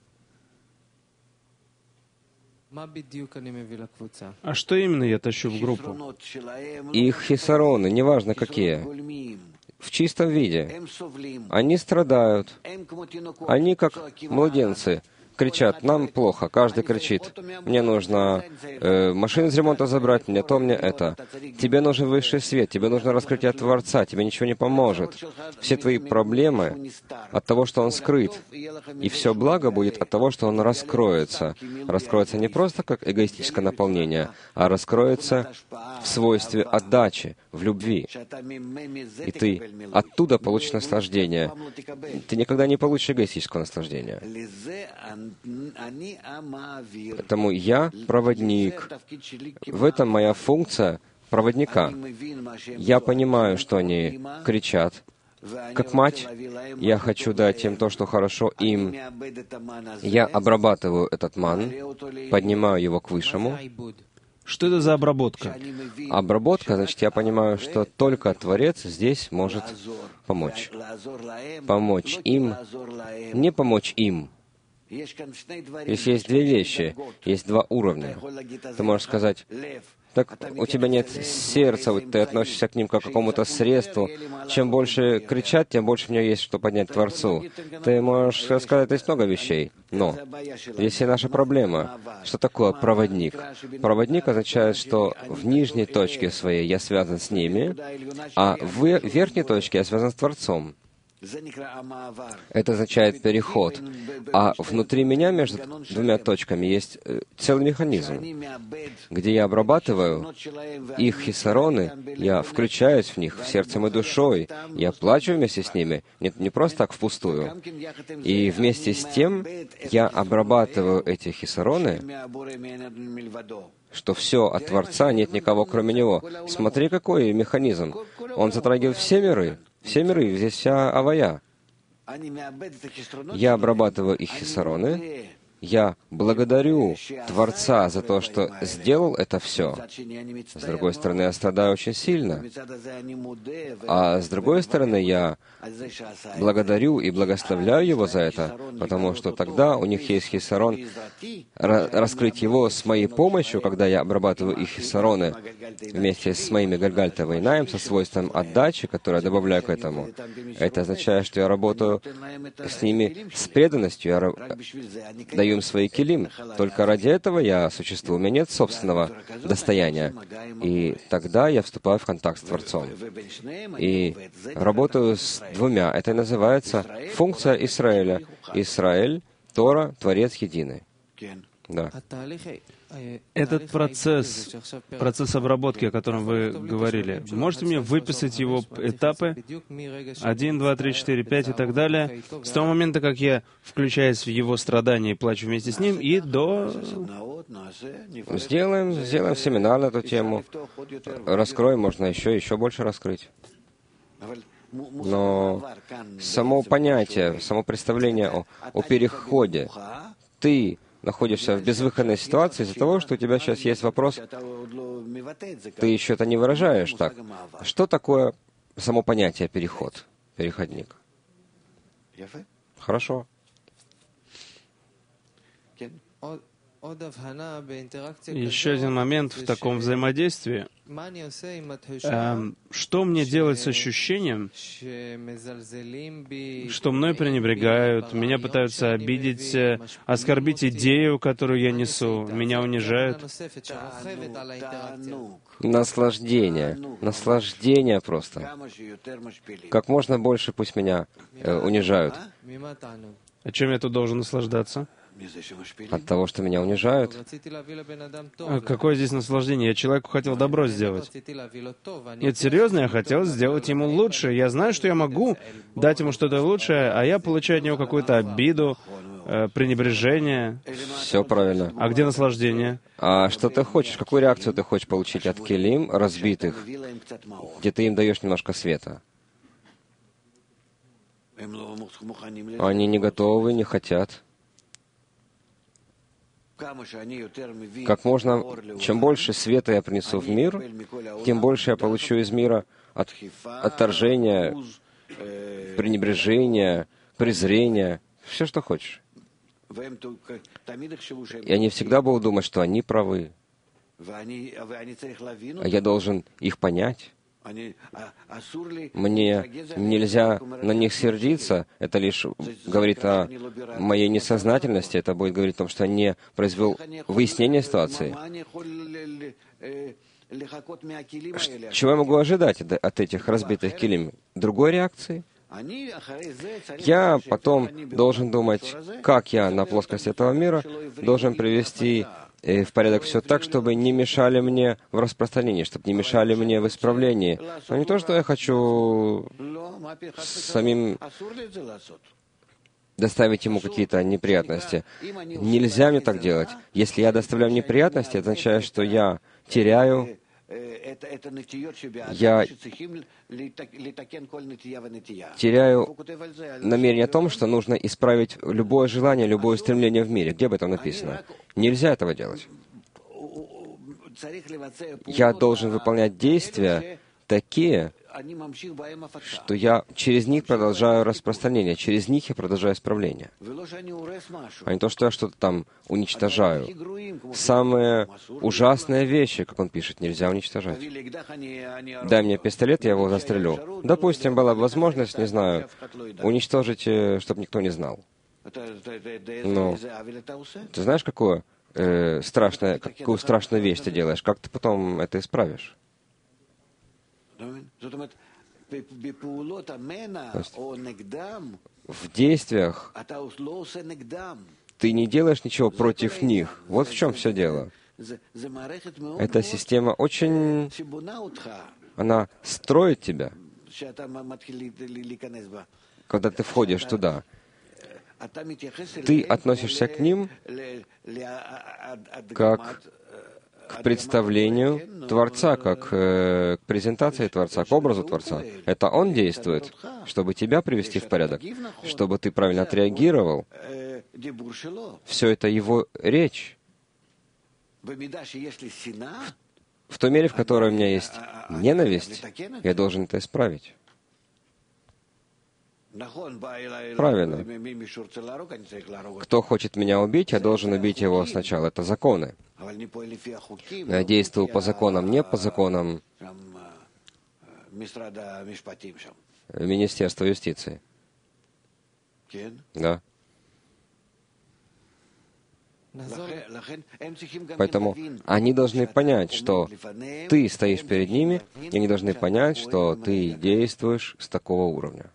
А что именно я тащу в группу? Их хисароны, неважно какие, в чистом виде. Они страдают. Они как младенцы. Кричат, нам плохо, каждый кричит. Мне нужно машину из ремонта забрать, мне то, мне это. Тебе нужен высший свет, тебе нужно раскрытие Творца, тебе ничего не поможет. Все твои проблемы от того, что Он скрыт. И все благо будет от того, что Он раскроется. Раскроется не просто как эгоистическое наполнение, а раскроется в свойстве отдачи, в любви. И ты оттуда получишь наслаждение. Ты никогда не получишь эгоистического наслаждения. Поэтому я проводник. В этом моя функция проводника. Я понимаю, что они кричат. Как мать, я хочу дать им то, что хорошо им. Я обрабатываю этот ман, поднимаю его к высшему. Что это за обработка? Обработка, значит, я понимаю, что только Творец здесь может помочь. Помочь им, не помочь им. Здесь есть две вещи, есть два уровня. Ты можешь сказать, так у тебя нет сердца, вот ты относишься к ним как к какому-то средству. Чем больше кричат, тем больше у меня есть, что поднять Творцу. Ты можешь сказать, есть много вещей, но здесь и наша проблема. Что такое проводник? Проводник означает, что в нижней точке своей я связан с ними, а в верхней точке я связан с Творцом. Это означает переход. А внутри меня, между двумя точками, есть целый механизм, где я обрабатываю их хисароны, я включаюсь в них сердцем и душой, я плачу вместе с ними, не просто так впустую. И вместе с тем я обрабатываю эти хисароны, что все от Творца, нет никого кроме Него. Смотри, какой механизм. Он затрагивает все миры, здесь вся авая. Я обрабатываю их хисароны, я благодарю Творца за то, что сделал это все. С другой стороны, я страдаю очень сильно. А с другой стороны, я благодарю и благословляю Его за это, потому что тогда у них есть хисарон раскрыть его с моей помощью, когда я обрабатываю их хисароны вместе с моими Гальгальта Вайнаем, со свойством отдачи, которое я добавляю к этому. Это означает, что я работаю с ними с преданностью, я даю им свои килим. Только ради этого я существую. У меня нет собственного достояния. И тогда я вступаю в контакт с Творцом. И работаю с двумя. Это и называется функция Израиля. Израиль, Тора, Творец единый. Да. Этот процесс обработки, о котором вы говорили, можете мне выписать его этапы? 1, 2, 3, 4, 5 и так далее. С того момента, как я включаюсь в его страдания и плачу вместе с ним, и до... Сделаем семинар на эту тему. Раскроем, можно еще больше раскрыть. Но само понятие, само представление о переходе, ты находишься в безвыходной ситуации из-за того, что у тебя сейчас есть вопрос, ты еще это не выражаешь так. Что такое само понятие переход, переходник? Хорошо. Еще один момент в таком взаимодействии. Что мне делать с ощущением, что мной пренебрегают, меня пытаются обидеть, оскорбить идею, которую я несу, меня унижают? Наслаждение. Наслаждение просто. Как можно больше пусть меня унижают. О чем я тут должен наслаждаться? От того, что меня унижают. Какое здесь наслаждение? Я человеку хотел добро сделать. Нет, серьезно, я хотел сделать ему лучше. Я знаю, что я могу дать ему что-то лучшее, а я получаю от него какую-то обиду, пренебрежение. Все правильно. А где наслаждение? А что ты хочешь? Какую реакцию ты хочешь получить от келим разбитых, где ты им даешь немножко света? Они не готовы, не хотят. Как можно, чем больше света я принесу в мир, тем больше я получу из мира отторжения, пренебрежения, презрения, все, что хочешь. И они всегда будут думать, что они правы. А я должен их понять. Мне нельзя на них сердиться. Это лишь говорит о моей несознательности. Это будет говорить о том, что я не произвел выяснение ситуации. Чего я могу ожидать от этих разбитых килим? Другой реакции? Я потом должен думать, как я на плоскости этого мира должен привести в порядок все так, чтобы не мешали мне в распространении, чтобы не мешали мне в исправлении. Но не то, что я хочу самим доставить ему какие-то неприятности. Нельзя мне так делать. Если я доставляю неприятности, это означает, что я теряю намерение о том, что нужно исправить любое желание, любое стремление в мире. Где об этом написано? Нельзя этого делать. Я должен выполнять действия такие, что я через них продолжаю распространение, через них я продолжаю исправление. А не то, что я что-то там уничтожаю. Самые ужасные вещи, как он пишет, нельзя уничтожать. Дай мне пистолет, я его застрелю. Допустим, была бы возможность, не знаю, уничтожить, чтобы никто не знал. Но ты знаешь, какую страшную вещь ты делаешь? Как ты потом это исправишь? В действиях ты не делаешь ничего против них. Вот в чем все дело. Эта система очень... Она строит тебя, когда ты входишь туда. Ты относишься к ним как к представлению Творца, как к презентации Творца, к образу Творца. Это Он действует, чтобы тебя привести в порядок, чтобы ты правильно отреагировал. Все это Его речь. В той мере, в которой у меня есть ненависть, я должен это исправить. Правильно. Кто хочет меня убить, я должен убить его сначала. Это законы. Я действую по законам, не по законам Министерства юстиции. Да. Поэтому они должны понять, что ты стоишь перед ними, и они должны понять, что ты действуешь с такого уровня.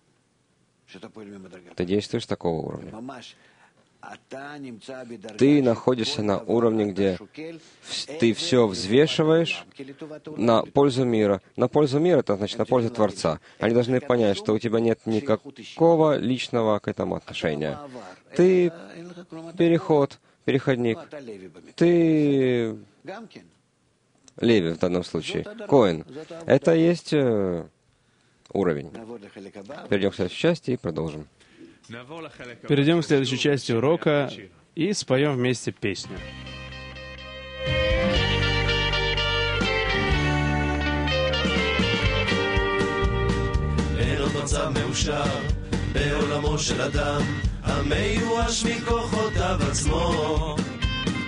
Ты действуешь с такого уровня. Ты находишься на уровне, где ты все взвешиваешь на пользу мира. На пользу мира, это значит на пользу Творца. Они должны понять, что у тебя нет никакого личного к этому отношения. Ты переходник. Ты Леви в данном случае. Коэн. Это есть уровень. Перейдем к следующей части и продолжим. Перейдем к следующей части урока и споем вместе песню. אין עוד מצב מאושר בעולמו של אדם המיואש מכוחותיו עצמו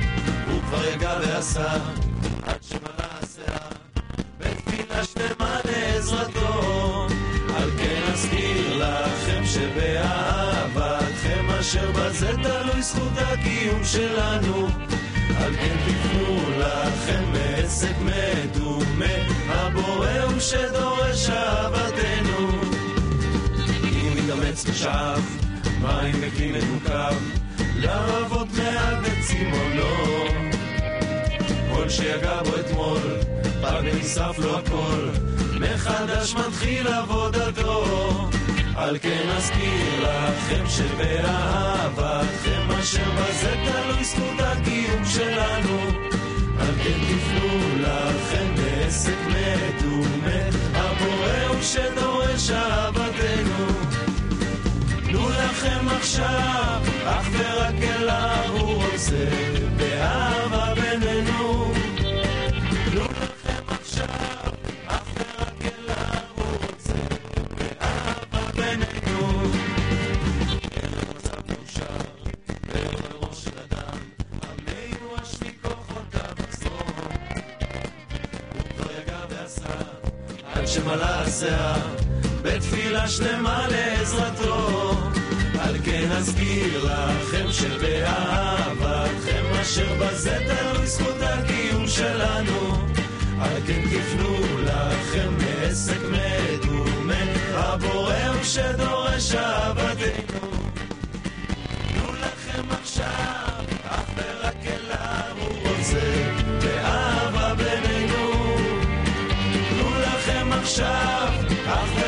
כבר יגע ועשה, עד שמלא הסאה, בתפילה שלמה לעזרתו. על כן אזכיר לכם שבאהבתכם אשר בזה תלוי זכות הקיום שלנו. על כן תפנו לכם מעסק מדומה, הבורא הוא שדורש אהבתנו. אם מתאמץ ושאף מים בכלי מדוקב, לרבות מעט בצימונו. כל שיגע בו אתמול, פג ונשרף לו הכל, מחדש מתחיל עבודתו. על כן אזכיר לכם שבאהבתכם אשר בזה תלוי זכות הקיום שלנו. על כן תפנו לכם בעסק מדומה, הבורא הוא שדורש אהבתנו. תנו לכם עכשיו, אך ורק אליו הוא רוצה, באהבה בינינו. תנו לכם עכשיו, אך ורק אליו הוא רוצה, באהבה בינינו. ערב מצב מאושר, ערב על ראש של אדם, עמנו השני כוחותיו לחזור. הוא כבר יגע ועשה, עד שמלא הסאה, בתפילה שלמה לעזרתו. על כן אזכיר לכם שבאהבתכם אשר בזה תלוי זכות הקיום שלנו. על כן תפנו לכם מעסק מדומה, הבורא הוא שדורש אהבתנו. תנו לכם עכשיו, אך ורק אליו הוא רוצה, באהבה בינינו. תנו לכם עכשיו, אך